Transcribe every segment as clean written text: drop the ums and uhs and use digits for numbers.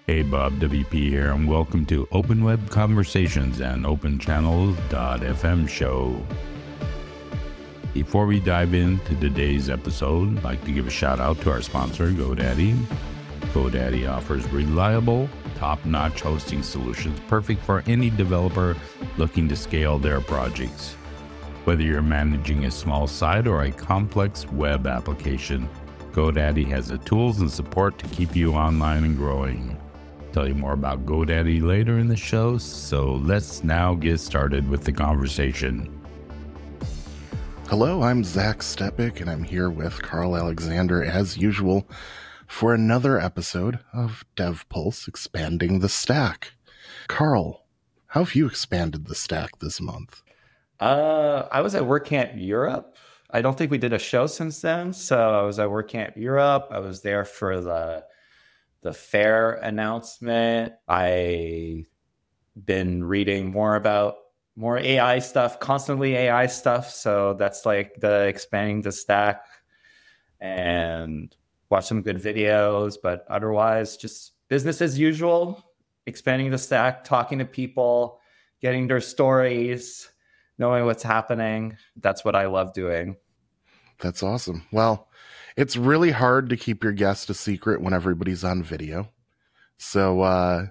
Hey, Bob WP here, and welcome to Open Web Conversations and OpenChannel.fm show. Before we dive into today's episode, I'd like to give a shout out to our sponsor, GoDaddy. GoDaddy offers reliable, top-notch hosting solutions perfect for any developer looking to scale their projects. Whether you're managing a small site or a complex web application, GoDaddy has the tools and support to keep you online and growing. I'll tell you more about GoDaddy later in the show, so let's now get started with the conversation. Hello, I'm Zach Stepik, and I'm here with Carl Alexander, as usual, for another episode of DevPulse Expanding the Stack. Carl, how have you expanded the stack this month? I was at WordCamp Europe. I don't think we did a show since then. So I was at WordCamp Europe. I was there for the fair announcement. I been reading more about more AI stuff, constantly AI stuff. So that's like the expanding the stack, and watch some good videos. But otherwise, just business as usual, expanding the stack, talking to people, getting their stories, knowing what's happening. That's what I love doing. That's awesome. Well, it's really hard to keep your guest a secret when everybody's on video. So,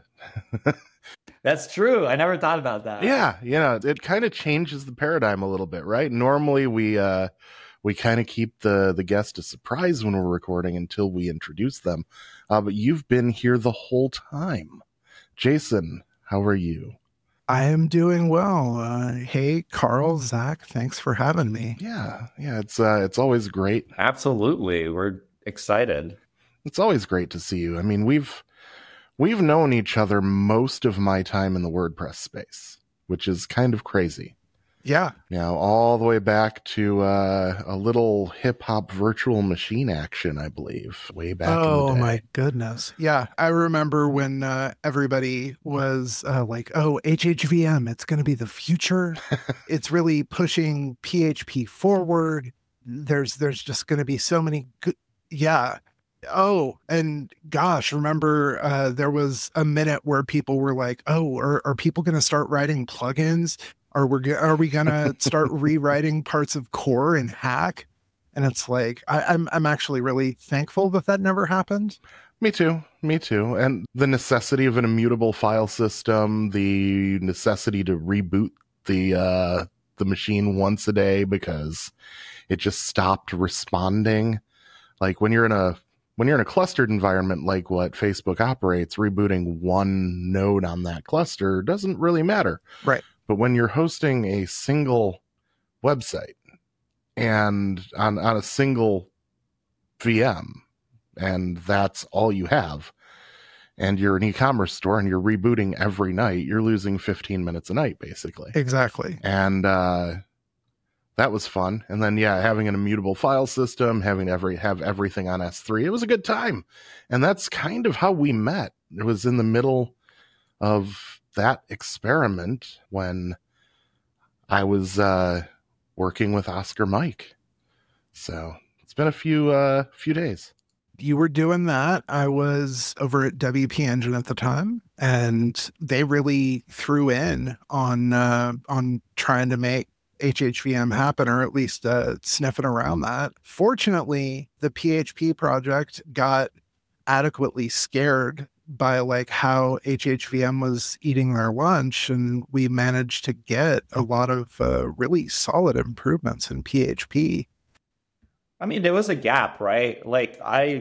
That's true. I never thought about that. Yeah, it kind of changes the paradigm a little bit, right? Normally we kind of keep the guest a surprise when we're recording until we introduce them. But you've been here the whole time. Jason, how are you? I am doing well. Hey, Carl, Zach, thanks for having me. Yeah, it's always great. Absolutely. We're excited. It's always great to see you. I mean, we've known each other most of my time in the WordPress space, which is kind of crazy. Yeah. All the way back to a little hip-hop virtual machine action, I believe, way back in the day. Oh, my goodness. Yeah, I remember when everybody was like, oh, HHVM, it's going to be the future. It's really pushing PHP forward. There's just going to be so many good... Yeah. Oh, and gosh, remember there was a minute where people were like, oh, are people going to start writing plugins? Are we going to start rewriting parts of core in Hack? And it's like, I'm actually really thankful that never happened. Me too. And the necessity of an immutable file system, the necessity to reboot the machine once a day because it just stopped responding. Like when you're in a clustered environment like what Facebook operates, rebooting one node on that cluster doesn't really matter. Right. But when you're hosting a single website and on a single VM, and that's all you have, and you're an e-commerce store and you're rebooting every night, you're losing 15 minutes a night, basically. Exactly. And that was fun. And then, having an immutable file system, having to have everything on S3, it was a good time. And that's kind of how we met. It was in the middle of that experiment when I was working with Oscar Mike. So it's been a few days. You were doing that. I was over at WP Engine at the time, and they really threw in on trying to make HHVM happen, or at least sniffing around that. Fortunately, the PHP project got adequately scared by like how HHVM was eating their lunch, and we managed to get a lot of really solid improvements in PHP. I mean, there was a gap, right? Like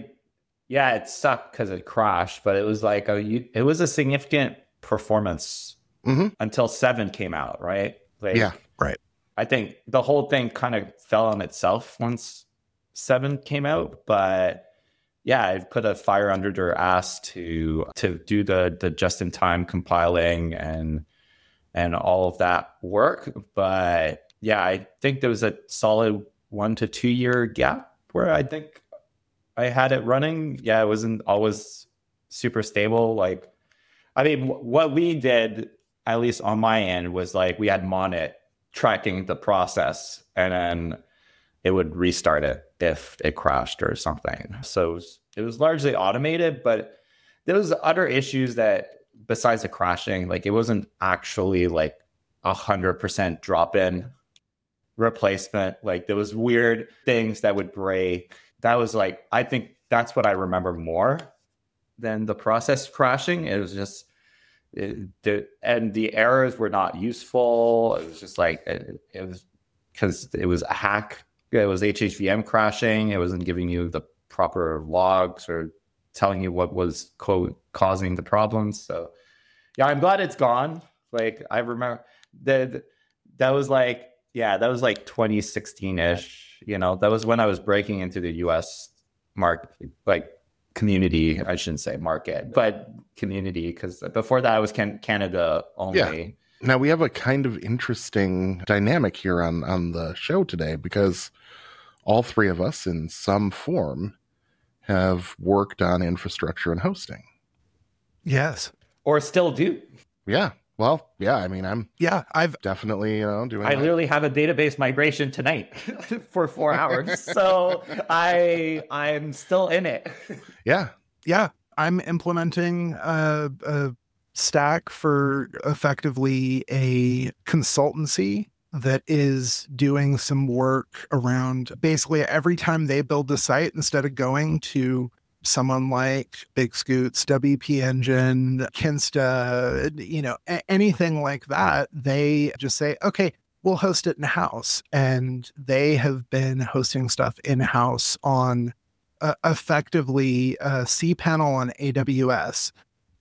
it sucked because it crashed, but it was like it was a significant performance until 7 came out, right? Like, yeah, right. I think the whole thing kind of fell on itself once 7 came out, but yeah, I put a fire under their ass to do the just-in-time compiling and all of that work. But yeah, I think there was a solid 1 to 2 year gap where I think I had it running. Yeah, it wasn't always super stable. Like, I mean, what we did, at least on my end, was like we had Monet tracking the process, and then it would restart it if it crashed or something. So it was largely automated, but there was other issues that besides the crashing, like it wasn't actually like 100% drop-in replacement. Like there was weird things that would break. That was like, I think that's what I remember more than the process crashing. It was just, and the errors were not useful. It was just like, it was because it was a hack. It was HHVM crashing. It wasn't giving you the proper logs or telling you what was causing the problems. So yeah, I'm glad it's gone. Like I remember that was like, yeah, that was like 2016-ish. You know, that was when I was breaking into the US market, like community, I shouldn't say market, but community, because before that I was Canada only. Yeah. Now we have a kind of interesting dynamic here on the show today, because all three of us in some form have worked on infrastructure and hosting. Yes. Or still do. Yeah. Well, yeah, I mean, I've definitely, doing I literally have a database migration tonight for 4 hours. So I'm still in it. Yeah. Yeah. I'm implementing a stack for effectively a consultancy that is doing some work around basically every time they build a site, instead of going to someone like Big Scoots, WP Engine, Kinsta, anything like that, they just say, okay, we'll host it in-house. And they have been hosting stuff in-house on effectively cPanel on AWS.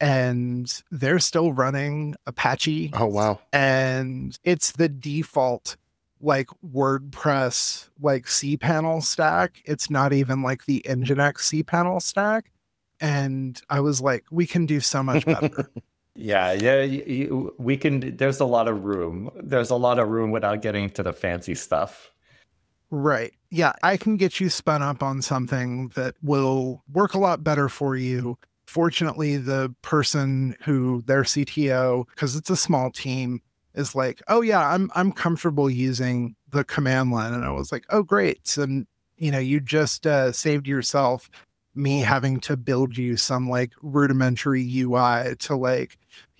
And they're still running Apache. Oh, wow. And it's the default like WordPress, like cPanel stack. It's not even like the Nginx cPanel stack. And I was like, we can do so much better. Yeah, we can. There's a lot of room. There's a lot of room without getting to the fancy stuff. Right. Yeah, I can get you spun up on something that will work a lot better for you. Fortunately, the person who their CTO, because it's a small team, is like, oh yeah, I'm comfortable using the command line. And I was like, oh great. And you just saved yourself me having to build you some like rudimentary UI to like,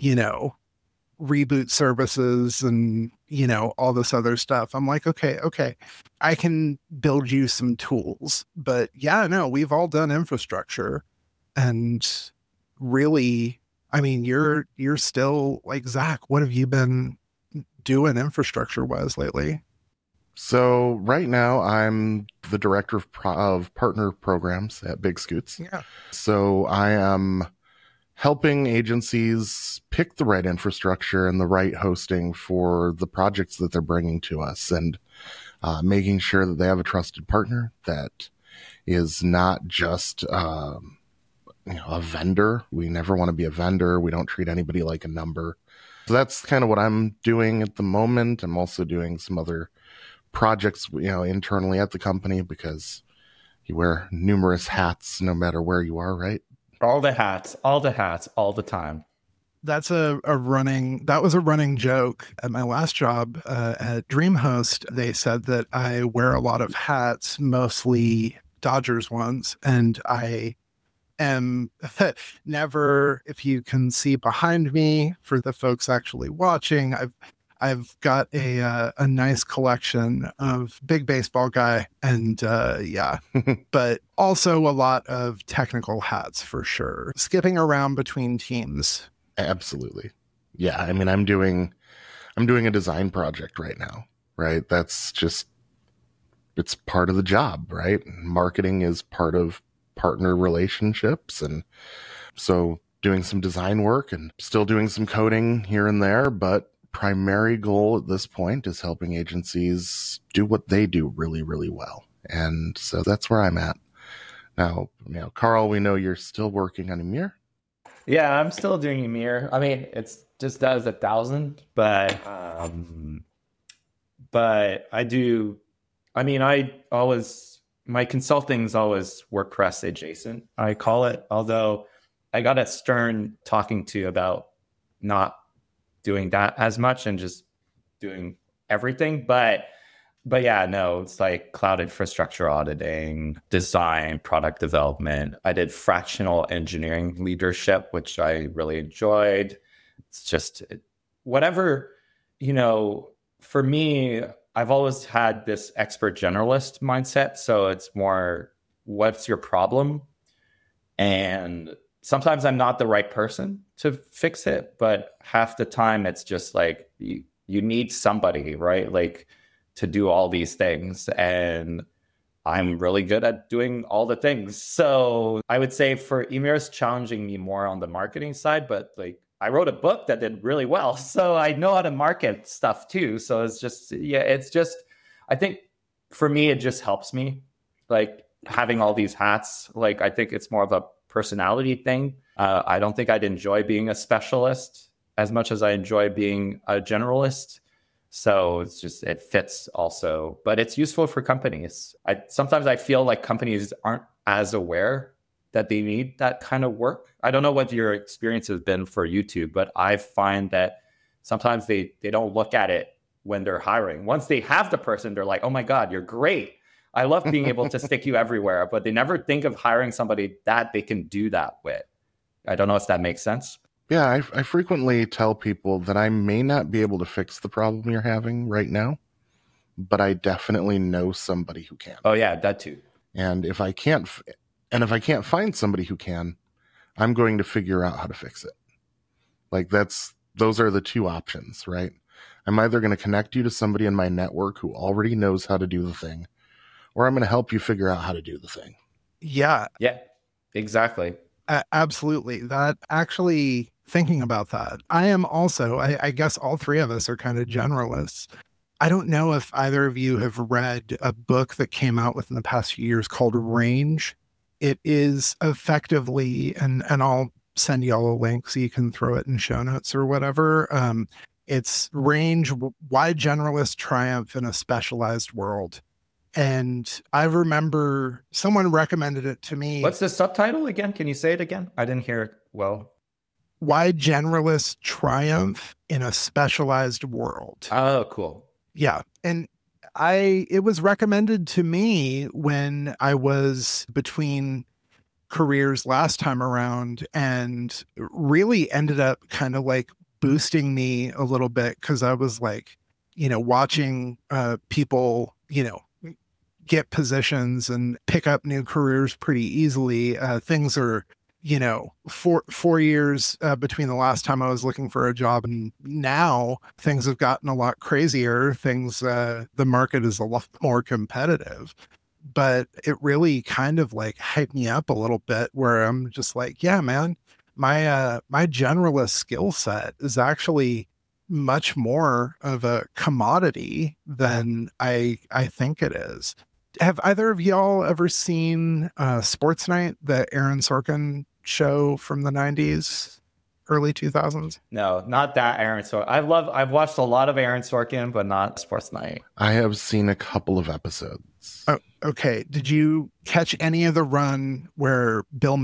reboot services and, all this other stuff. I'm like, okay, I can build you some tools. But yeah, no, we've all done infrastructure. And really, I mean, you're still like, Zach, what have you been doing infrastructure wise lately? So right now I'm the director of partner programs at Big Scoots. Yeah. So I am helping agencies pick the right infrastructure and the right hosting for the projects that they're bringing to us, and making sure that they have a trusted partner that is not just a vendor. We never want to be a vendor. We don't treat anybody like a number. So that's kind of what I'm doing at the moment. I'm also doing some other projects, internally at the company, because you wear numerous hats no matter where you are, right? All the hats, all the time. That's a running joke at my last job at DreamHost. They said that I wear a lot of hats, mostly Dodgers ones, and I am never, if you can see behind me for the folks actually watching, I've got a nice collection of big baseball guy and but also a lot of technical hats for sure. Skipping around between teams. Absolutely. Yeah. I mean, I'm doing a design project right now, right? That's just, it's part of the job, right? Marketing is part of partner relationships. And so doing some design work and still doing some coding here and there, but primary goal at this point is helping agencies do what they do really, really well. And so that's where I'm at. Now, Carl, we know you're still working on Emir. Yeah, I'm still doing Emir. I mean, it's just does 1,000, but I do. I mean, my consulting's always WordPress adjacent, I call it. Although I got a stern talking to about not doing that as much and just doing everything. But But yeah, no, it's like cloud infrastructure auditing, design, product development. I did fractional engineering leadership, which I really enjoyed. It's just whatever, you know, for me, I've always had this expert generalist mindset. So it's more, what's your problem? And sometimes I'm not the right person to fix it, but half the time it's just like you need somebody, right? Like to do all these things. And I'm really good at doing all the things. So I would say for Emir's challenging me more on the marketing side, but like I wrote a book that did really well. So I know how to market stuff too. So it's just, yeah, it's just, I think for me, it just helps me like having all these hats. Like, I think it's more of a personality thing. I don't think I'd enjoy being a specialist as much as I enjoy being a generalist. So it's just, it fits also, but it's useful for companies. Sometimes I feel like companies aren't as aware that they need that kind of work. I don't know what your experience has been for YouTube, but I find that sometimes they don't look at it when they're hiring. Once they have the person, they're like, oh my God, you're great. I love being able to stick you everywhere, but they never think of hiring somebody that they can do that with. I don't know if that makes sense. Yeah, I frequently tell people that I may not be able to fix the problem you're having right now, but I definitely know somebody who can. Oh yeah, that too. And if I can't find somebody who can, I'm going to figure out how to fix it. Like those are the two options, right? I'm either going to connect you to somebody in my network who already knows how to do the thing, or I'm going to help you figure out how to do the thing. Yeah. Yeah, exactly. Absolutely. That actually, thinking about that, I am also, I guess all three of us are kind of generalists. I don't know if either of you have read a book that came out within the past few years called Range. It is effectively, and I'll send y'all a link so you can throw it in show notes or whatever. It's Range, Why Generalists Triumph in a Specialized World. And I remember someone recommended it to me. What's the subtitle again? Can you say it again? I didn't hear it well. Why Generalists Triumph in a Specialized World. Oh, cool. Yeah. And it was recommended to me when I was between careers last time around, and really ended up kind of like boosting me a little bit, because I was like, watching people, get positions and pick up new careers pretty easily. Things are, 4 years between the last time I was looking for a job and now, things have gotten a lot crazier. The market is a lot more competitive, but it really kind of like hyped me up a little bit, where I'm just like, yeah, man, my generalist skill set is actually much more of a commodity than I think it is. Have either of y'all ever seen Sports Night, the Aaron Sorkin show from the 90s, early 2000s? No, not that Aaron Sorkin. I've watched a lot of Aaron Sorkin, but not Sports Night. I have seen a couple of episodes. Oh, okay. Did you catch any of the run where William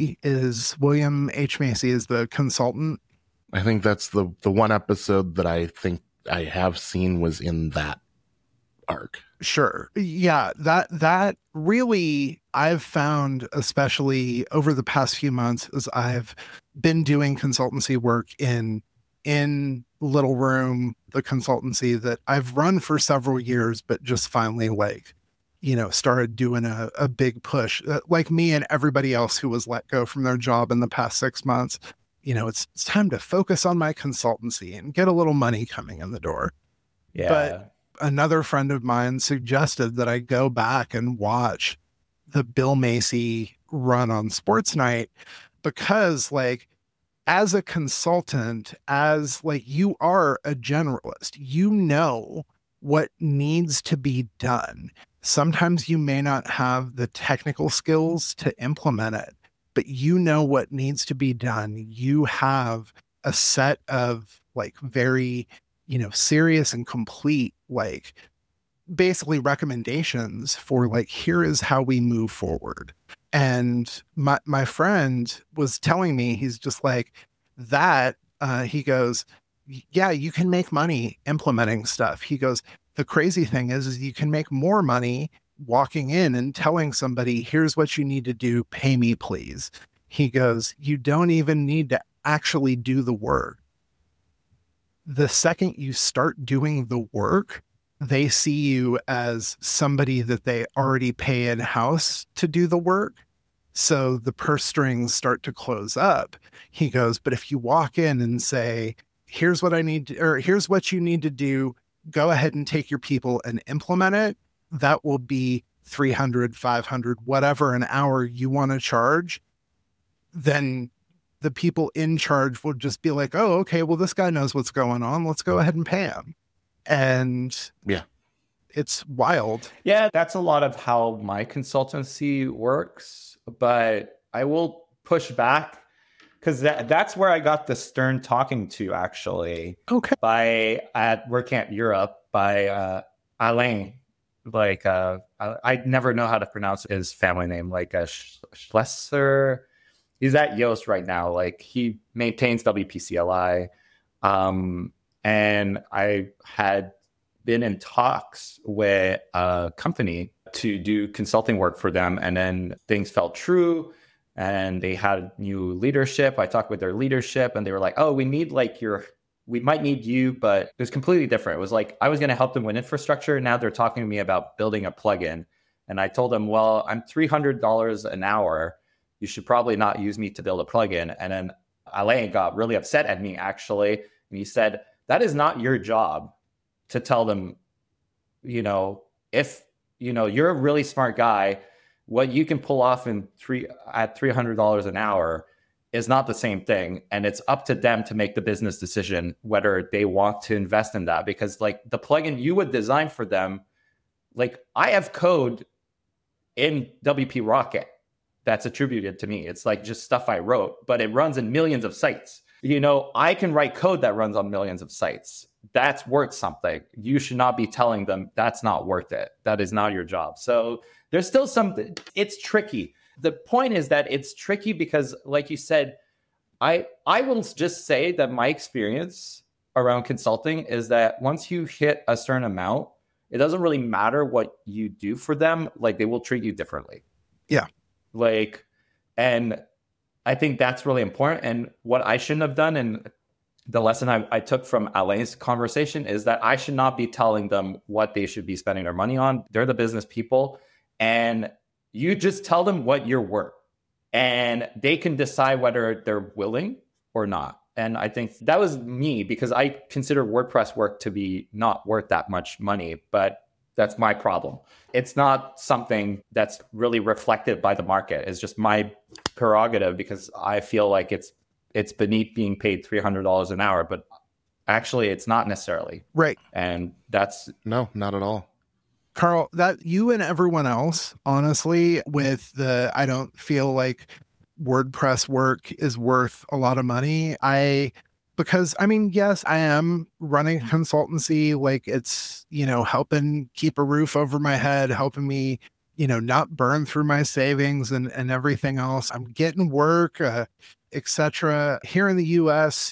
H. Macy is the consultant? I think that's the one episode that I think I have seen was in that arc. Sure. Yeah, that really, I've found, especially over the past few months, as I've been doing consultancy work in Little Room, the consultancy that I've run for several years, but just finally started doing a big push, like me and everybody else who was let go from their job in the past 6 months. It's time to focus on my consultancy and get a little money coming in the door. Yeah. But another friend of mine suggested that I go back and watch the Bill Macy run on Sports Night, because as a consultant, you are a generalist, what needs to be done. Sometimes you may not have the technical skills to implement it, but what needs to be done. You have a set of very, serious and complete, basically recommendations for here is how we move forward. And my friend was telling me, he's just like that. He goes, yeah, you can make money implementing stuff. He goes, the crazy thing is you can make more money walking in and telling somebody, here's what you need to do, pay me, please. He goes, you don't even need to actually do the work. The second you start doing the work, they see you as somebody that they already pay in-house to do the work. So the purse strings start to close up. He goes, but if you walk in and say, here's what I need to, or here's what you need to do, go ahead and take your people and implement it. That will be $300, $500, whatever an hour you want to charge. Then the people in charge will just be like, oh, okay, well, this guy knows what's going on. Let's go ahead and pay him. And yeah, it's wild. Yeah, that's a lot of how my consultancy works. But I will push back because that's where I got the stern talking to, actually. Okay. At WordCamp Europe by Alain. Like, I never know how to pronounce his family name, like Schlesser. He's at Yoast right now. Like, he maintains WP CLI. And I had been in talks with a company to do consulting work for them. And then things fell true and they had new leadership. I talked with their leadership and they were like, oh, we might need you, but it was completely different. It was like, I was going to help them with infrastructure. Now they're talking to me about building a plugin. And I told them, well, I'm $300 an hour. You should probably not use me to build a plugin. And then Alain got really upset at me, actually. And he said, that is not your job to tell them, if, you're a really smart guy, what you can pull off at $300 an hour is not the same thing. And it's up to them to make the business decision whether they want to invest in that. Because like the plugin you would design for them, like I have code in WP Rocket that's attributed to me. It's like just stuff I wrote, but it runs in millions of sites. I can write code that runs on millions of sites. That's worth something. You should not be telling them that's not worth it. That is not your job. So there's still it's tricky. The point is that it's tricky because, like you said, I will just say that my experience around consulting is that once you hit a certain amount, it doesn't really matter what you do for them. Like, they will treat you differently. Yeah. And I think that's really important. And what I shouldn't have done, and the lesson I took from Alain's conversation, is that I should not be telling them what they should be spending their money on. They're the business people. And you just tell them what you're worth. And they can decide whether they're willing or not. And I think that was me, because I consider WordPress work to be not worth that much money. But that's my problem. It's not something that's really reflected by the market. It's just my prerogative because I feel like it's beneath being paid $300 an hour, but actually it's not necessarily. Right. And that's... No, not at all. Carl, that you and everyone else, honestly, I don't feel like WordPress work is worth a lot of money. Because yes, I am running consultancy. Like, it's, helping keep a roof over my head, helping me, not burn through my savings and everything else. I'm getting work, etc. Here in the US,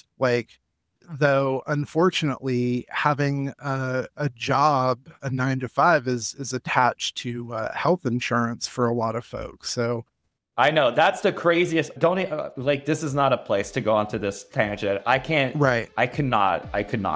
though, unfortunately, having a job, a 9-to-5 is attached to health insurance for a lot of folks. So I know that's the craziest. Don't this is not a place to go onto this tangent. I can't. Right. I cannot.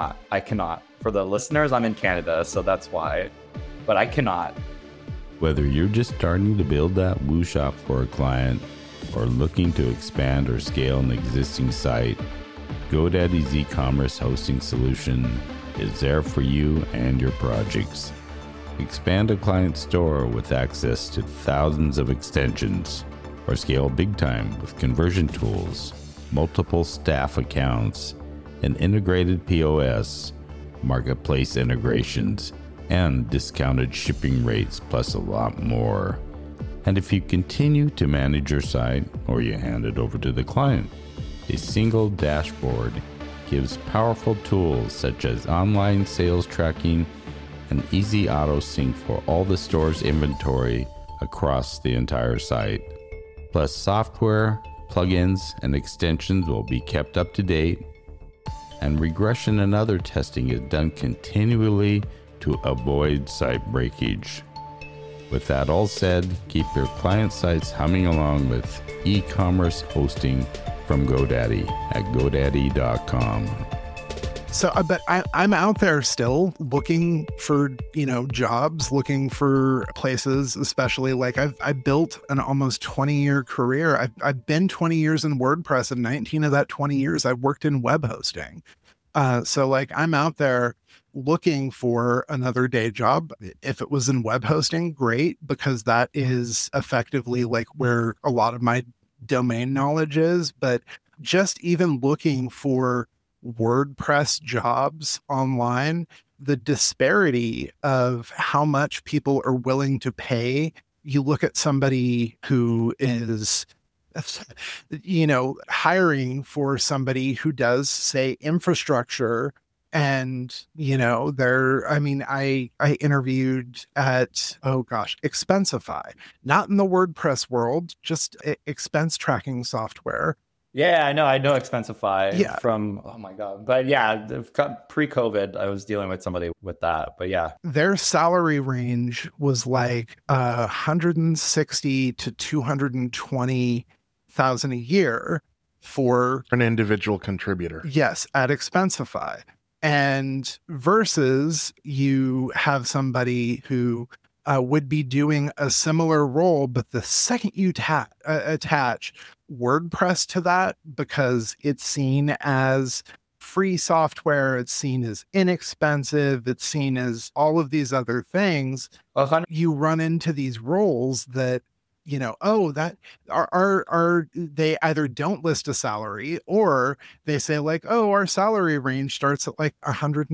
For the listeners, I'm in Canada, so that's why. But I cannot. Whether you're just starting to build that Woo shop for a client or looking to expand or scale an existing site, GoDaddy's e-commerce hosting solution is there for you and your projects. Expand a client store with access to thousands of extensions, or scale big time with conversion tools, multiple staff accounts, an integrated POS, marketplace integrations, and discounted shipping rates, plus a lot more. And if you continue to manage your site or you hand it over to the client, a single dashboard gives powerful tools such as online sales tracking and easy auto sync for all the store's inventory across the entire site. Plus, software, plugins, and extensions will be kept up to date, and regression and other testing is done continually to avoid site breakage. With that all said, keep your client sites humming along with e-commerce hosting from GoDaddy at godaddy.com. So, but I'm out there still looking for, jobs, looking for places, especially like I've built an almost 20-year career. I've been 20 years in WordPress, and 19 of that 20 years I've worked in web hosting. So like I'm out there looking for another day job. If it was in web hosting, great, because that is effectively like where a lot of my domain knowledge is. But just even looking for WordPress jobs online, the disparity of how much people are willing to pay. You look at somebody who is hiring for somebody who does, say, infrastructure, and I interviewed at Expensify, not in the WordPress world, just expense tracking software. Yeah, I know Expensify from, oh my God. But yeah, pre-COVID, I was dealing with somebody with that. But yeah. Their salary range was like 160 to 220,000 a year for an individual contributor. Yes, at Expensify. And versus you have somebody who would be doing a similar role, but the second you attach WordPress to that, because it's seen as free software, it's seen as inexpensive, it's seen as all of these other things, you run into these roles that, that are they either don't list a salary, or they say like, our salary range starts at like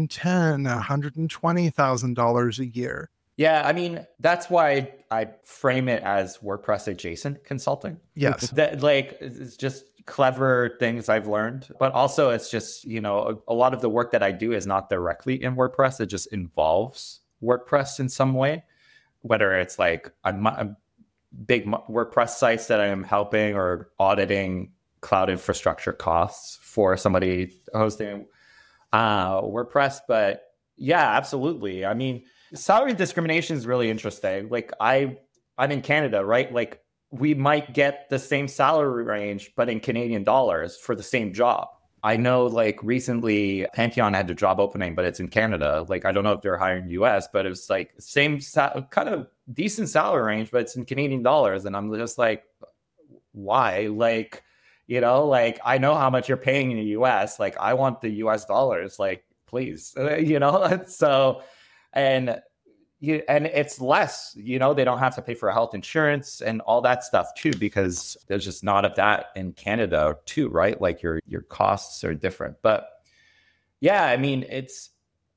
$110,000-$120,000 a year. Yeah, I mean, that's why I frame it as WordPress adjacent consulting. Yes. It's just clever things I've learned, but also it's just, a lot of the work that I do is not directly in WordPress. It just involves WordPress in some way, whether it's like a big WordPress sites that I am helping or auditing cloud infrastructure costs for somebody hosting WordPress. But yeah, absolutely. I mean, salary discrimination is really interesting. Like I'm in Canada, right? Like we might get the same salary range, but in Canadian dollars for the same job. I know like recently Pantheon had a job opening, but it's in Canada. Like, I don't know if they're hiring US, but it was like same kind of decent salary range, but it's in Canadian dollars. And I'm just like, why? Like, I know how much you're paying in the US. Like, I want the US dollars, like, please, so, and it's less, they don't have to pay for health insurance and all that stuff too, because there's just not of that in Canada too, right? Like your costs are different. But yeah, I mean, it's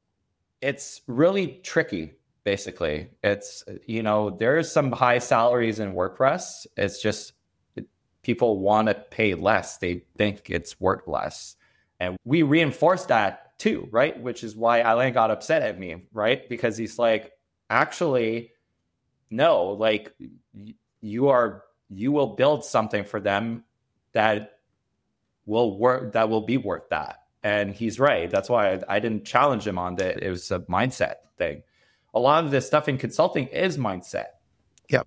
really tricky, basically. It's, there's some high salaries in WordPress. It's just people want to pay less. They think it's worth less. And we reinforce that too, right? Which is why Alain got upset at me, right? Because he's like, actually, no, like you will build something for them that will work, that will be worth that. And he's right. That's why I didn't challenge him on that. It was a mindset thing. A lot of this stuff in consulting is mindset. Yep.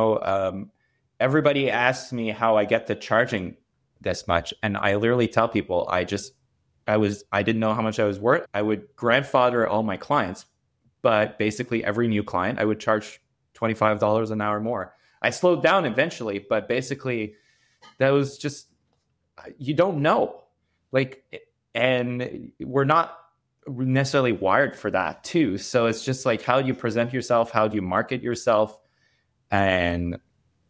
Everybody asks me how I get to charging this much. And I literally tell people, I didn't know how much I was worth. I would grandfather all my clients, but basically every new client, I would charge $25 an hour more. I slowed down eventually, but basically that was just, you don't know. And we're not necessarily wired for that too. So it's just like, how do you present yourself? How do you market yourself? And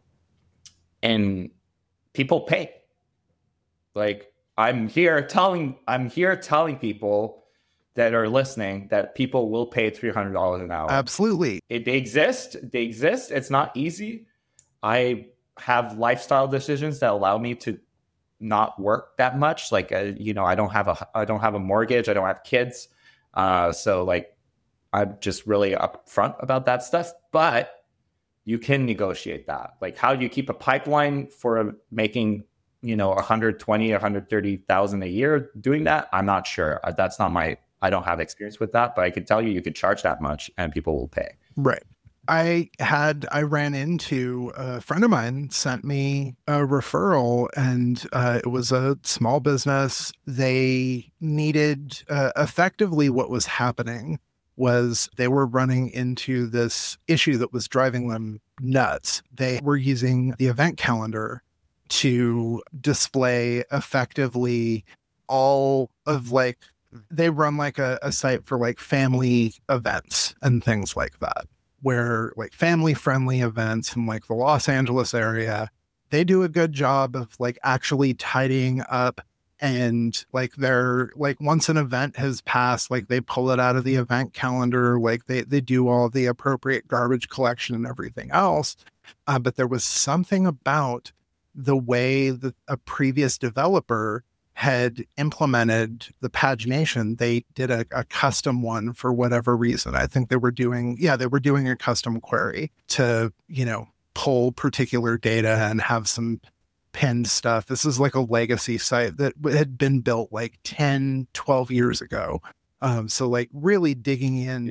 people pay. Like, I'm here telling people that are listening that people will pay $300 an hour. Absolutely. They exist. It's not easy. I have lifestyle decisions that allow me to not work that much. Like, I don't have a mortgage. I don't have kids. So like, I'm just really upfront about that stuff, but you can negotiate that. Like, how do you keep a pipeline for making, 120, 130,000 a year doing that? I'm not sure. That's not I don't have experience with that, but I can tell you could charge that much and people will pay. Right. I ran into a friend of mine sent me a referral, and it was a small business. They needed effectively what was happening was they were running into this issue that was driving them nuts. They were using the event calendar to display effectively all of like, they run like a site for like family events and things like that, where like family friendly events in like the Los Angeles area, they do a good job of like actually tidying up. And like they're like, once an event has passed, like they pull it out of the event calendar, like they do all the appropriate garbage collection and everything else. But there was something about the way that a previous developer had implemented the pagination. They did a custom one for whatever reason. I think they were doing a custom query to, pull particular data and have some pinned stuff. This is like a legacy site that had been built like 10, 12 years ago. So like really digging into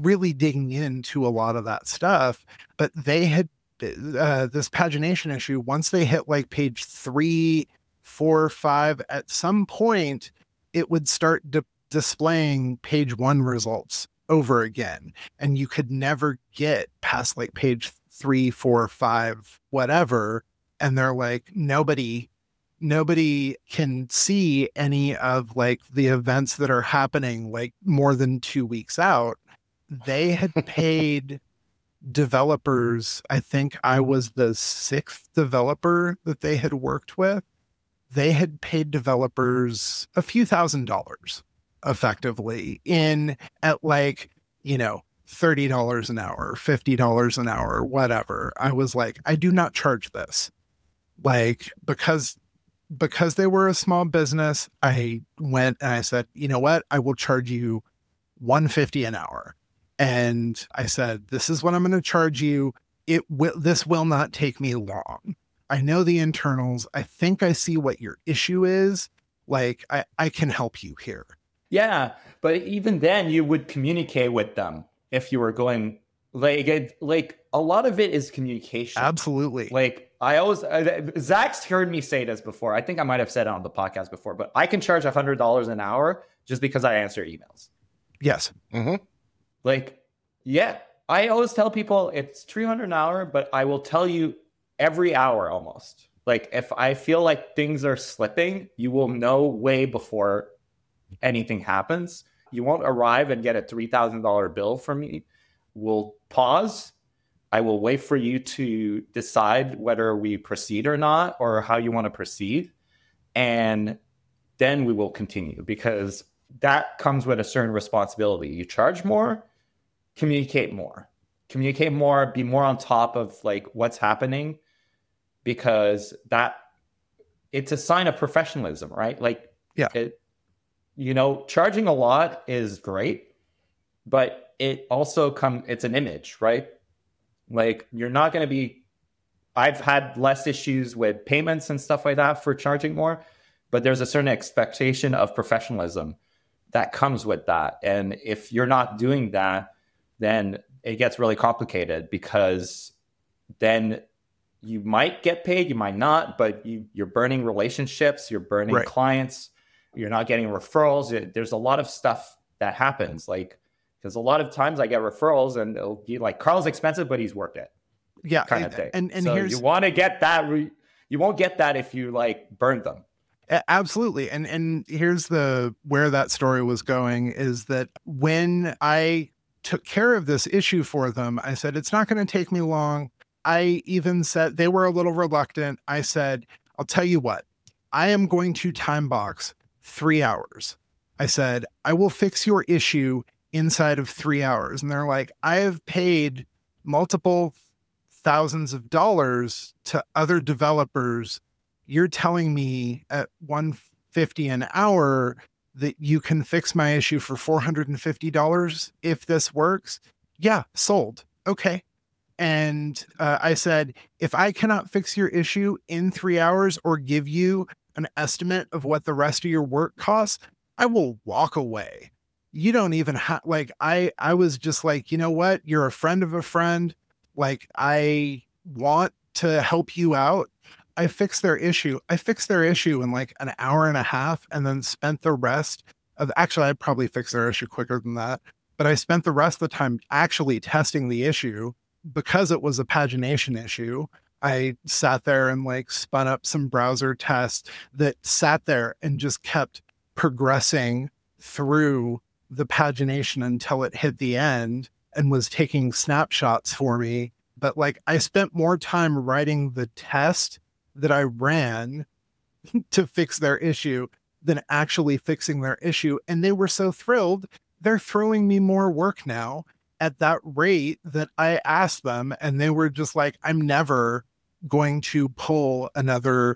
a lot of that stuff. But they had this pagination issue. Once they hit like page 3, 4, 5, at some point, it would start displaying page 1 results over again. And you could never get past like page 3, 4, 5, whatever. And they're like, nobody can see any of like the events that are happening like more than 2 weeks out. They had paid developers. I think I was the 6th developer that they had worked with. They had paid developers a few $1,000s effectively at like, $30 an hour, $50 an hour, whatever. I was like, I do not charge this. Like, because they were a small business, I went and I said, you know what? I will charge you $150 an hour. And I said, this is what I'm going to charge you. This will not take me long. I know the internals. I think I see what your issue is. Like, I can help you here. Yeah. But even then you would communicate with them if you were going like a lot of it is communication. Absolutely. Like Zach's heard me say this before. I think I might've said it on the podcast before, but I can charge $100 an hour just because I answer emails. Yes. Mm-hmm. Like, yeah, I always tell people it's $300 an hour, but I will tell you every hour almost. Like if I feel like things are slipping, you will know way before anything happens. You won't arrive and get a $3,000 bill from me. We'll pause. I will wait for you to decide whether we proceed or not, or how you want to proceed. And then we will continue, because that comes with a certain responsibility. You charge more, communicate more, be more on top of like what's happening, because it's a sign of professionalism, right? Like, yeah, charging a lot is great, but it also it's an image, right? Like you're not going to be, I've had less issues with payments and stuff like that for charging more, but there's a certain expectation of professionalism that comes with that. And if you're not doing that, then it gets really complicated, because then you might get paid, you might not, but you're burning relationships, you're burning clients, you're not getting referrals. There's a lot of stuff that happens, like, because a lot of times I get referrals and it'll be like, Carl's expensive, but he's worked it. Yeah. Kind of thing. And so here's, you want to get that. You won't get that if you like burn them. Absolutely. And here's where that story was going, is that when I took care of this issue for them, I said, it's not going to take me long. I even said, they were a little reluctant. I said, I'll tell you what, I am going to time box 3 hours. I said, I will fix your issue inside of 3 hours. And they're like, I have paid multiple thousands of dollars to other developers. You're telling me at $150 an hour that you can fix my issue for $450 if this works? Yeah, sold. Okay. And I said, if I cannot fix your issue in 3 hours or give you an estimate of what the rest of your work costs, I will walk away. you don't even have, like, I was just like, you know what? You're a friend of a friend. Like, I want to help you out. I fixed their issue. I fixed their issue in like an hour and a half, and then spent the rest of, actually, I'd probably fix their issue quicker than that, but I spent the rest of the time actually testing the issue because it was a pagination issue. I sat there and like spun up some browser tests that sat there and just kept progressing through the pagination until it hit the end and was taking snapshots for me. But like, I spent more time writing the test that I ran to fix their issue than actually fixing their issue. And they were so thrilled. They're throwing me more work now at that rate that I asked them. And they were just like, I'm never going to pull another,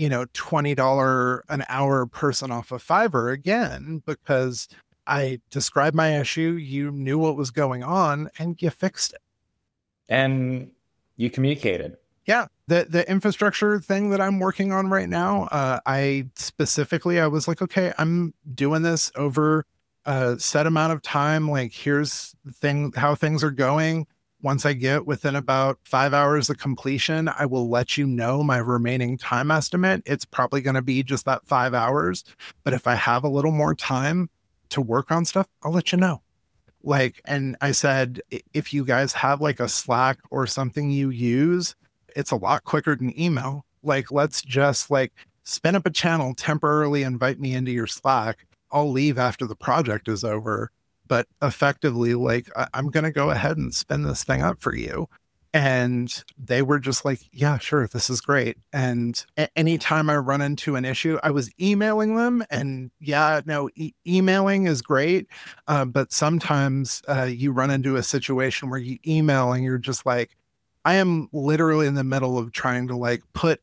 $20 an hour person off of Fiverr again, because I described my issue, you knew what was going on, and you fixed it. And you communicated. Yeah. The infrastructure thing that I'm working on right now, I was like, okay, I'm doing this over a set amount of time. Like, here's how things are going. Once I get within about 5 hours of completion, I will let you know my remaining time estimate. It's probably going to be just that 5 hours. But if I have a little more time to work on stuff, I'll let you know. Like, and I said, if you guys have like a Slack or something you use, it's a lot quicker than email. Like, let's just like spin up a channel, temporarily invite me into your Slack. I'll leave after the project is over. But effectively, like, I'm going to go ahead and spin this thing up for you. And they were just like, yeah, sure, this is great. And anytime I run into an issue, I was emailing them. And yeah, no, emailing is great. But sometimes you run into a situation where you email and you're just like, I am literally in the middle of trying to like put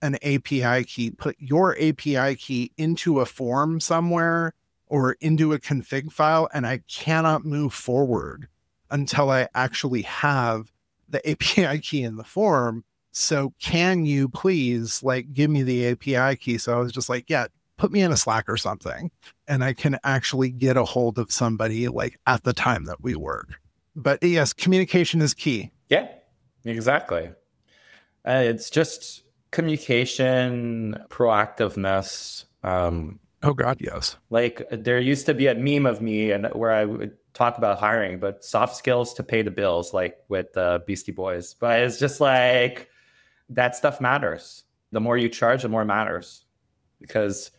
your API key into a form somewhere or into a config file, and I cannot move forward until I actually have the API key in the form. So can you please like give me the API key? So I was just like, yeah, put me in a Slack or something, and I can actually get a hold of somebody like at the time that we work. But yes, communication is key. Yeah, exactly. It's just communication, proactiveness. Oh God, yes. Like, there used to be a meme of me and where I would talk about hiring, but soft skills to pay the bills, like with the Beastie Boys. But it's just like, that stuff matters. The more you charge, the more it matters, because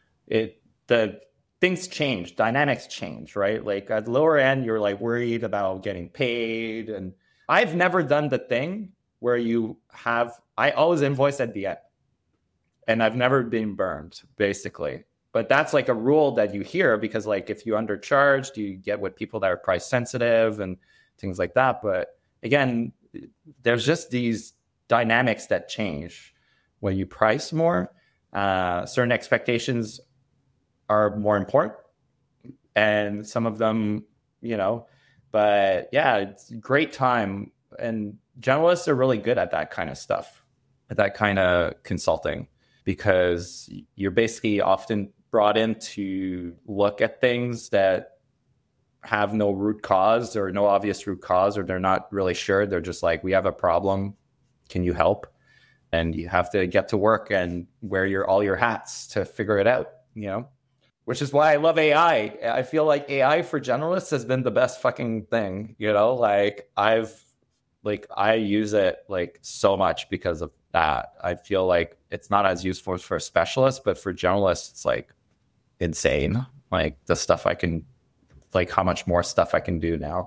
the things change, dynamics change, right? Like at the lower end, you're like worried about getting paid. And I've never done the thing where I always invoice at the end, and I've never been burned, basically. But that's like a rule that you hear, because like if you undercharged, you get with people that are price sensitive and things like that. But again, there's just these dynamics that change when you price more. Certain expectations are more important, and some of them, but yeah, it's a great time. And generalists are really good at that kind of stuff, at that kind of consulting, because you're basically often brought in to look at things that have no root cause or no obvious root cause, or they're not really sure. They're just like, we have a problem. Can you help? And you have to get to work and wear all your hats to figure it out, which is why I love AI. I feel like AI for generalists has been the best fucking thing, like I use it like so much because of that. I feel like it's not as useful for specialists, but for generalists, it's like insane. Like the stuff I can, like how much more stuff I can do now.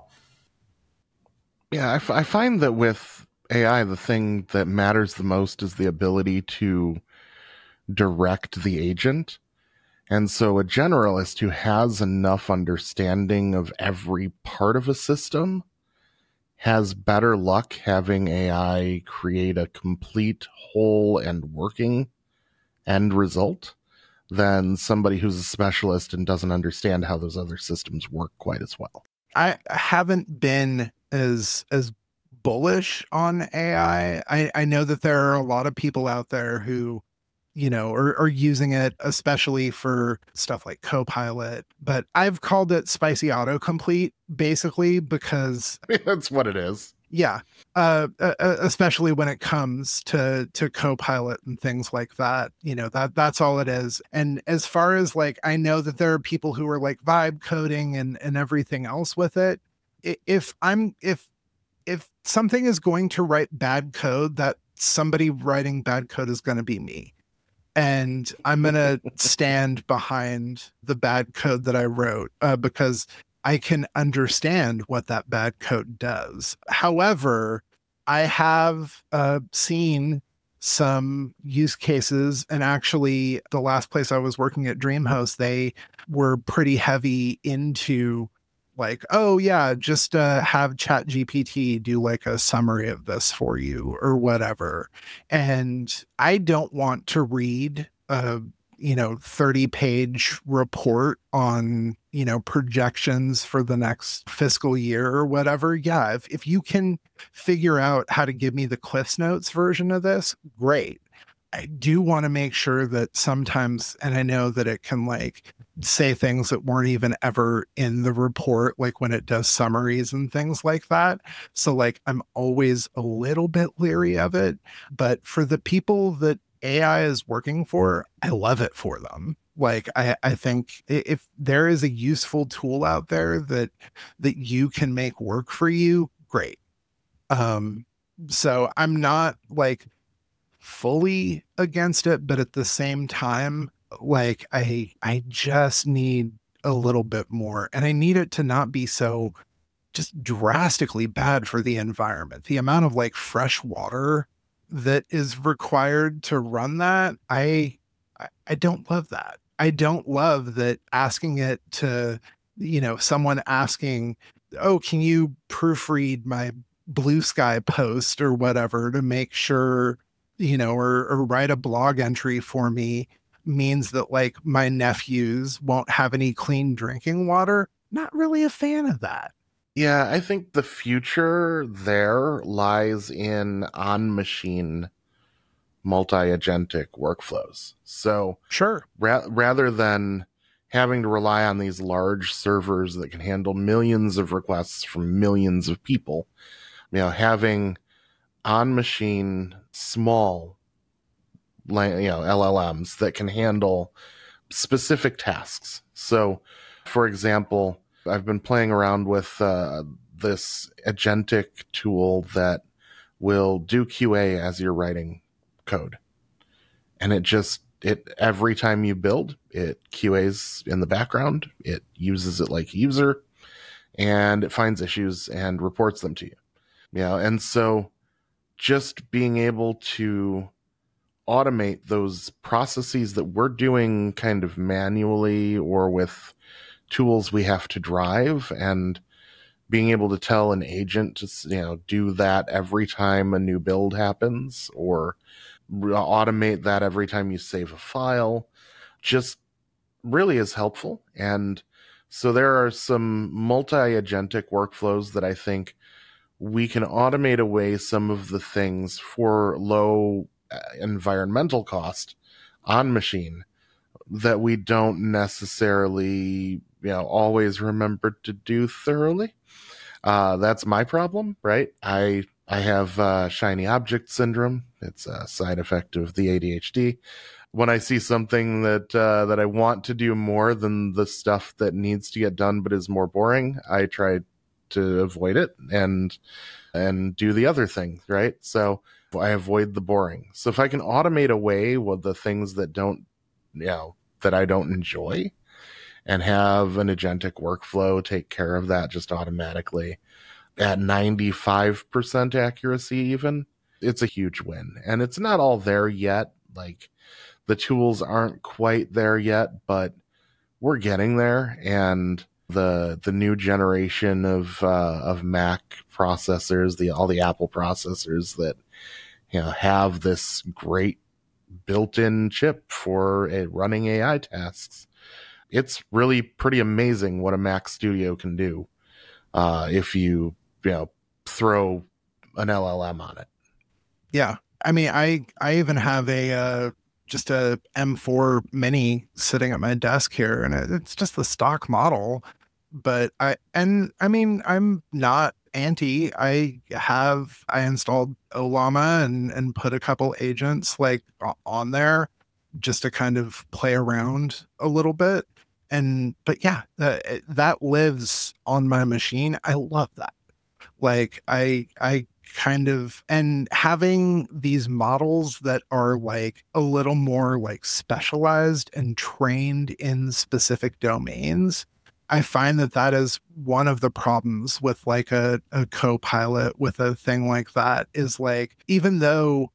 Yeah, I find that with AI, the thing that matters the most is the ability to direct the agent. And so a generalist who has enough understanding of every part of a system has better luck having AI create a complete, whole, and working end result than somebody who's a specialist and doesn't understand how those other systems work quite as well. I haven't been as bullish on AI. I know that there are a lot of people out there who or using it, especially for stuff like Copilot. But I've called it spicy autocomplete basically because That's what it is. yeah, especially when it comes to Copilot and things like that, that's all it is. And as far as like, I know that there are people who are like vibe coding and everything else with it. If something is going to write bad code, that somebody writing bad code is going to be me. And I'm going to stand behind the bad code that I wrote because I can understand what that bad code does. However, I have seen some use cases, and actually the last place I was working at DreamHost, they were pretty heavy into like, oh yeah, just have ChatGPT do like a summary of this for you or whatever. And I don't want to read a 30-page report on, projections for the next fiscal year or whatever. Yeah. If you can figure out how to give me the Cliffs Notes version of this, great. I do want to make sure that sometimes, and I know that it can like say things that weren't even ever in the report, like when it does summaries and things like that. So like, I'm always a little bit leery of it, but for the people that AI is working for, I love it for them. Like, I think if there is a useful tool out there that you can make work for you, great. So I'm not like fully against it, but at the same time, like I just need a little bit more, and I need it to not be so just drastically bad for the environment. The amount of like fresh water that is required to run that, I don't love that. I don't love that asking it to, someone asking, oh, can you proofread my Blue Sky post or whatever to make sure, or write a blog entry for me means that like my nephews won't have any clean drinking water. Not really a fan of that. Yeah, I think the future there lies in on-machine multi-agentic workflows. So sure, rather than having to rely on these large servers that can handle millions of requests from millions of people, having on-machine small, LLMs that can handle specific tasks. So, for example, I've been playing around with this agentic tool that will do QA as you're writing code. And it every time you build, it QAs in the background. It uses it like a user, and it finds issues and reports them to you. And so just being able to automate those processes that we're doing kind of manually or with tools we have to drive, and being able to tell an agent to do that every time a new build happens, or automate that every time you save a file, just really is helpful. And so there are some multi-agentic workflows that I think we can automate away some of the things for low environmental cost on machine that we don't necessarily always remember to do thoroughly. That's my problem, right? I have shiny object syndrome. It's a side effect of the ADHD. When I see something that I want to do more than the stuff that needs to get done but is more boring, I try to avoid it and do the other things, right? So I avoid the boring. So if I can automate away with the things that that I don't enjoy, and have an agentic workflow take care of that just automatically at 95% accuracy even, it's a huge win. And it's not all there yet. Like, the tools aren't quite there yet, but we're getting there. And the new generation of Mac processors, all the Apple processors that have this great built-in chip for running AI tasks, it's really pretty amazing what a Mac Studio can do if you throw an LLM on it. Yeah. I mean, I even have a just a M4 Mini sitting at my desk here, and it's just the stock model. But I'm not anti. I installed Olama and put a couple agents like on there just to kind of play around a little bit. But yeah, that lives on my machine. I love that. Like I kind of, and having these models that are like a little more like specialized and trained in specific domains, I find that is one of the problems with like a co-pilot with a thing like that, is like, even though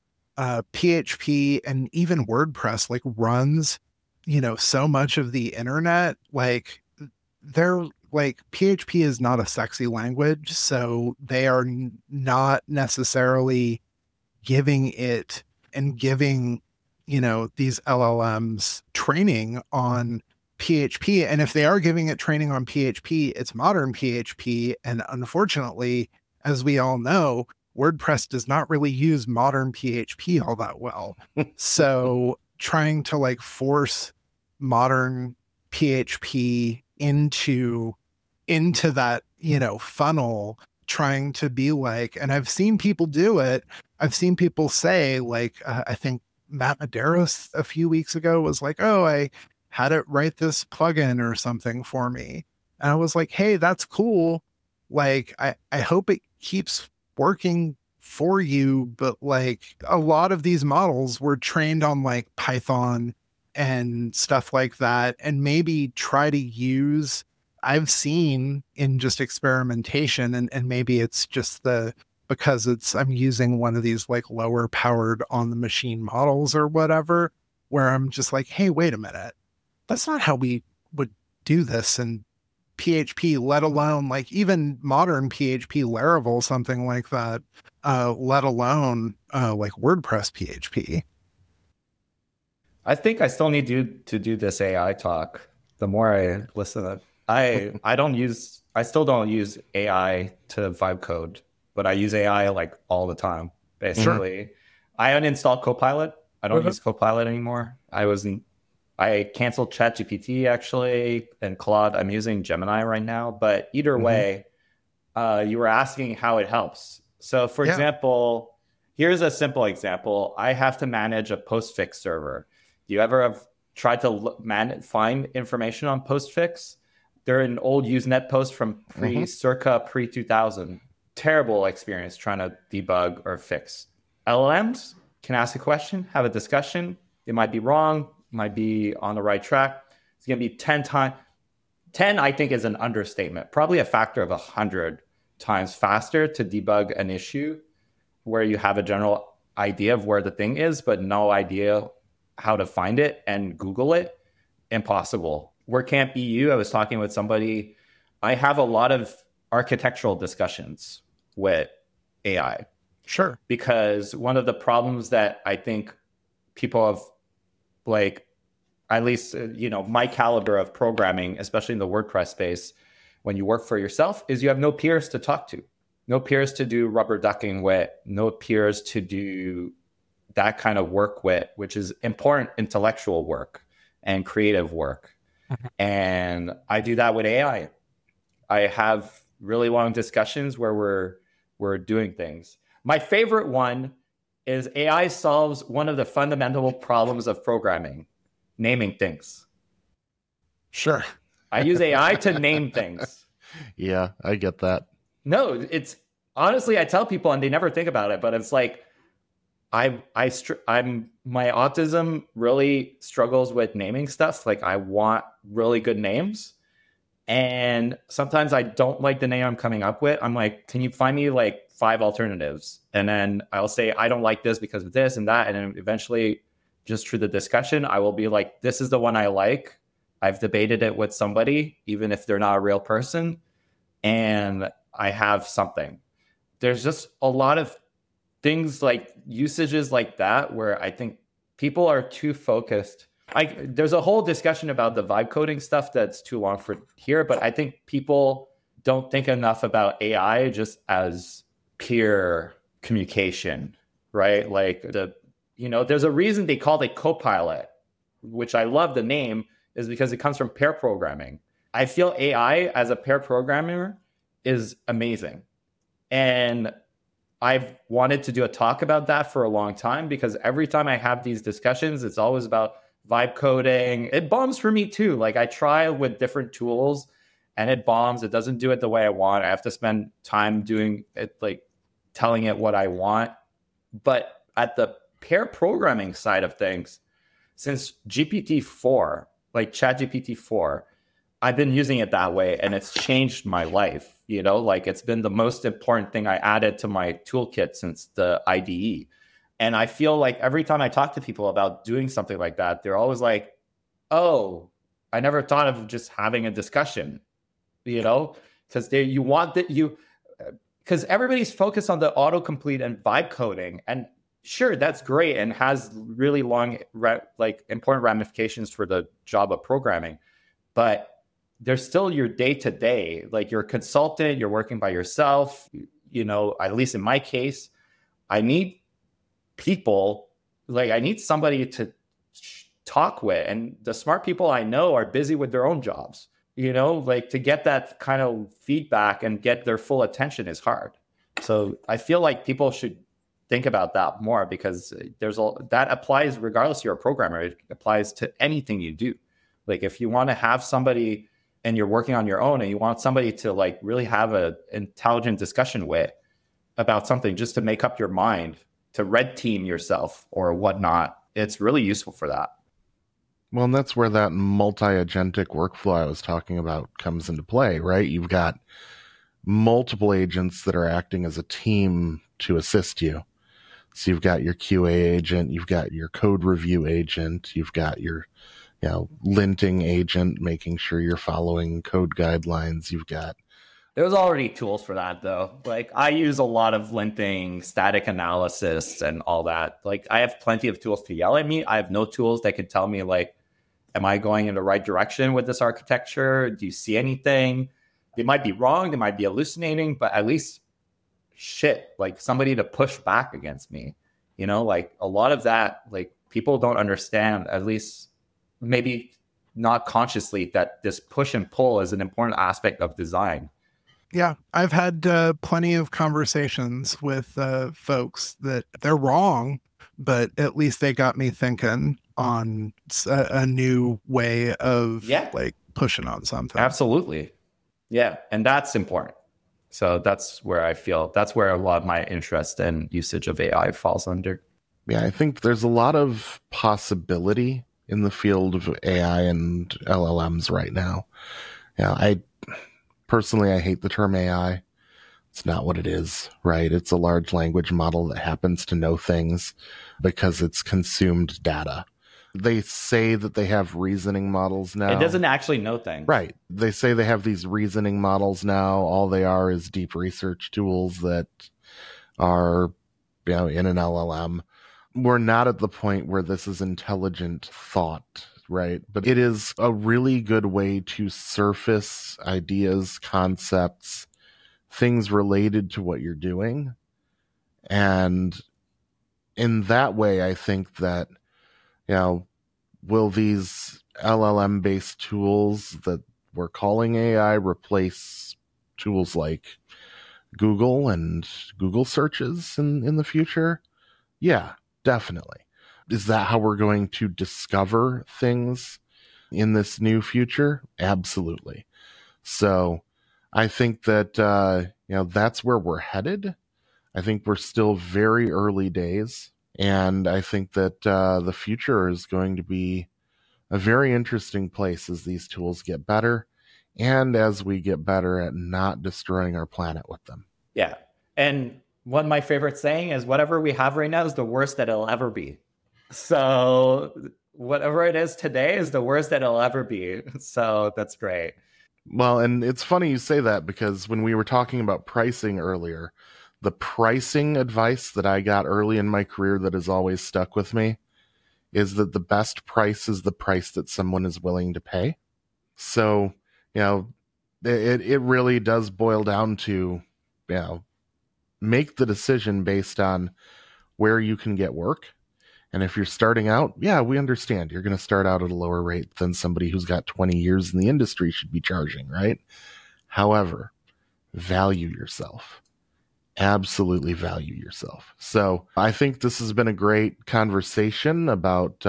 PHP and even WordPress like runs, so much of the internet, like they're like, PHP is not a sexy language, so they are not necessarily giving it and giving, these LLMs training on PHP. And if they are giving it training on PHP, it's modern PHP. And unfortunately, as we all know, WordPress does not really use modern PHP all that well. So trying to like force modern PHP into that, funnel, trying to be like, and I've seen people do it. I've seen people say like, I think Matt Medeiros a few weeks ago was like, oh, I had it write this plugin or something for me. And I was like, hey, that's cool. Like, I hope it keeps working for you. But like, a lot of these models were trained on like Python and stuff like that. And maybe try to use, I've seen in just experimentation, and maybe it's just because I'm using one of these like lower powered on the machine models or whatever, where I'm just like, hey, wait a minute. That's not how we would do this in PHP, let alone like even modern PHP, Laravel, something like that, let alone like WordPress PHP. I think I still need to do this AI talk. The more I listen, I still don't use AI to vibe code, but I use AI like all the time, basically. Mm-hmm. I uninstalled Copilot. I don't use Copilot anymore. I canceled ChatGPT actually, and Claude. I'm using Gemini right now, but either way, you were asking how it helps. So for example, here's a simple example. I have to manage a postfix server. Do you ever have tried to find information on postfix? They're an old Usenet post from circa pre-2000. Terrible experience trying to debug or fix. LLMs can ask a question, have a discussion. It might be wrong, might be on the right track. It's going to be 10 times. 10, I think, is an understatement. Probably a factor of 100 times faster to debug an issue where you have a general idea of where the thing is, but no idea how to find it and Google it. Impossible. WordCamp EU, I was talking with somebody. I have a lot of architectural discussions with AI. Sure. Because one of the problems that I think people have, like, at least, my caliber of programming, especially in the WordPress space, when you work for yourself, is you have no peers to talk to, no peers to do rubber ducking with, no peers to do that kind of work with, which is important intellectual work and creative work. And I do that with AI. I have really long discussions where we're doing things. My favorite one is AI solves one of the fundamental problems of programming, naming things. Sure. I use AI to name things. Yeah, I get that. No, it's honestly, I tell people and they never think about it, but it's like, my autism really struggles with naming stuff. Like, I want really good names. And sometimes I don't like the name I'm coming up with. I'm like, can you find me like 5 alternatives? And then I'll say, I don't like this because of this and that. And then eventually, just through the discussion, I will be like, this is the one I like. I've debated it with somebody, even if they're not a real person. And I have something. There's just a lot of things like usages like that where I think people are too focused. There's a whole discussion about the vibe coding stuff that's too long for here, but I think people don't think enough about AI just as peer communication, right? Like There's a reason they called it Copilot, which I love the name, is because it comes from pair programming. I feel AI as a pair programmer is amazing. And I've wanted to do a talk about that for a long time, because every time I have these discussions, it's always about vibe coding. It bombs for me too. Like, I try with different tools and it bombs. It doesn't do it the way I want. I have to spend time doing it, like telling it what I want. But at the pair programming side of things, since GPT-4, like ChatGPT-4, I've been using it that way, and it's changed my life. Like, it's been the most important thing I added to my toolkit since the IDE. And I feel like every time I talk to people about doing something like that, they're always like, oh, I never thought of just having a discussion, because because everybody's focused on the autocomplete and vibe coding. And sure, that's great and has really long, important ramifications for the job of programming. But there's still your day-to-day, like you're a consultant, you're working by yourself, at least in my case, I need people, I need somebody to talk with. And the smart people I know are busy with their own jobs, to get that kind of feedback and get their full attention is hard. So I feel like people should think about that more, because that applies regardless you're a programmer. It applies to anything you do. Like, if you want to have somebody and you're working on your own and you want somebody to really have an intelligent discussion with about something, just to make up your mind, to red team yourself or whatnot, it's really useful for that. Well, and that's where that multi-agentic workflow I was talking about comes into play, right? You've got multiple agents that are acting as a team to assist you. So you've got your QA agent, you've got your code review agent, you've got your linting agent, making sure you're following code guidelines. You've got... There's already tools for that, though. Like, I use a lot of linting, static analysis, and all that. Like, I have plenty of tools to yell at me. I have no tools that can tell me, am I going in the right direction with this architecture? Do you see anything? They might be wrong. They might be hallucinating, but at least somebody to push back against me. A lot of that, people don't understand, at least maybe not consciously, that this push and pull is an important aspect of design. Yeah, I've had plenty of conversations with folks that they're wrong, but at least they got me thinking on a new way of pushing on something. Absolutely. Yeah, and that's important. So that's where a lot of my interest and usage of AI falls under. Yeah, I think there's a lot of possibility in the field of AI and LLMs right now. I hate the term AI. It's not what it is, right? It's a large language model that happens to know things because it's consumed data. They say that they have reasoning models now. It doesn't actually know things. Right. They say they have these reasoning models now. All they are is deep research tools that are, in an LLM. We're not at the point where this is intelligent thought, right? But it is a really good way to surface ideas, concepts, things related to what you're doing. And in that way, I think that, will these LLM-based tools that we're calling AI replace tools like Google and Google searches in the future? Yeah, definitely. Is that how we're going to discover things in this new future? Absolutely. So I think that, that's where we're headed. I think we're still very early days. And I think that the future is going to be a very interesting place as these tools get better and as we get better at not destroying our planet with them. Yeah. And one of my favorite saying is, whatever we have right now is the worst that it'll ever be. So whatever it is today is the worst that it'll ever be. So that's great. Well, and it's funny you say that, because when we were talking about pricing earlier, the pricing advice that I got early in my career that has always stuck with me is that the best price is the price that someone is willing to pay. So, it really does boil down to, make the decision based on where you can get work And if you're starting out, yeah, we understand you're going to start out at a lower rate than somebody who's got 20 years in the industry should be charging, right? However, value yourself. Absolutely value yourself. So I think this has been a great conversation about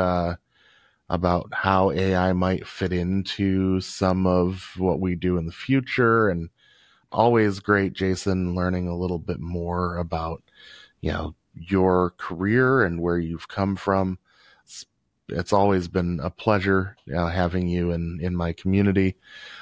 how AI might fit into some of what we do in the future. And always great, Jason, learning a little bit more about, your career and where you've come from. It's always been a pleasure having you in my community.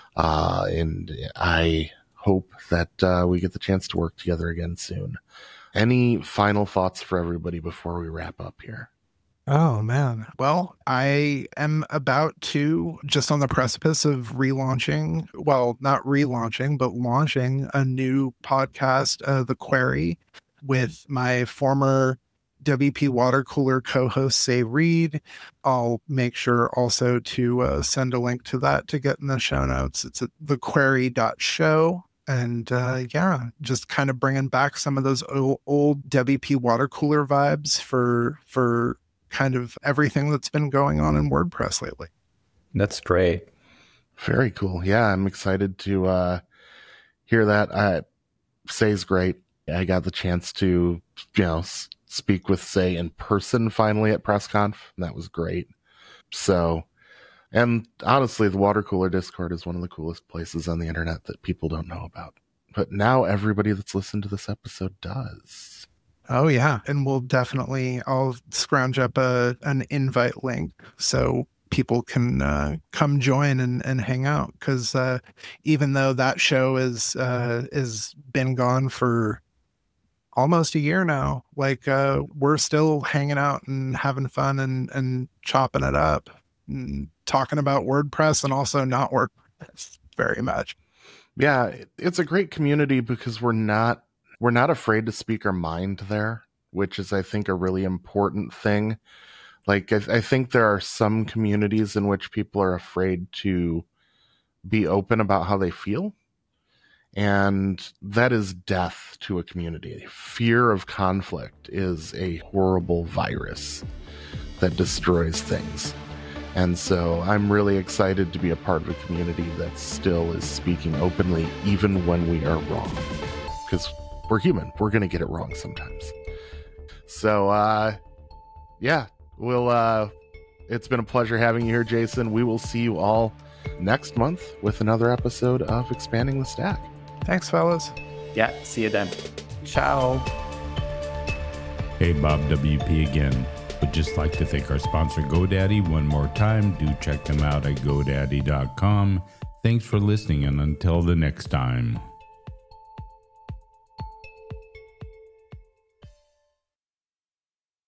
And I hope that we get the chance to work together again soon. Any final thoughts for everybody before we wrap up here? Oh, man. Well, I am about to, just on the precipice of relaunching, well, not relaunching, but launching a new podcast, The Query, with my former WP Water Cooler co-host, Say Reed. I'll make sure also to send a link to that to get in the show notes. It's at thequery.show. And just kind of bringing back some of those old WP Water Cooler vibes for kind of everything that's been going on in WordPress lately. That's great. Very cool. Yeah, I'm excited to hear that. Say's great. I got the chance to, speak with Say in person finally at PressConf, and that was great. So, and honestly, the Water Cooler Discord is one of the coolest places on the internet that people don't know about. But now everybody that's listened to this episode does. Oh, yeah. And I'll scrounge up an invite link so people can come join and hang out. Because even though that show is been gone for almost a year now, we're still hanging out and having fun and chopping it up and talking about WordPress and also not WordPress very much. Yeah, it's a great community because we're not afraid to speak our mind there, which is, I think, a really important thing. I think there are some communities in which people are afraid to be open about how they feel. And that is death to a community. Fear of conflict is a horrible virus that destroys things. And so I'm really excited to be a part of a community that still is speaking openly, even when we are wrong. Because we're human. We're going to get it wrong sometimes. So, it's been a pleasure having you here, Jason. We will see you all next month with another episode of Expanding the Stack. Thanks, fellas. Yeah, see you then. Ciao. Hey, Bob WP again. Would just like to thank our sponsor, GoDaddy, one more time. Do check them out at GoDaddy.com. Thanks for listening, and until the next time.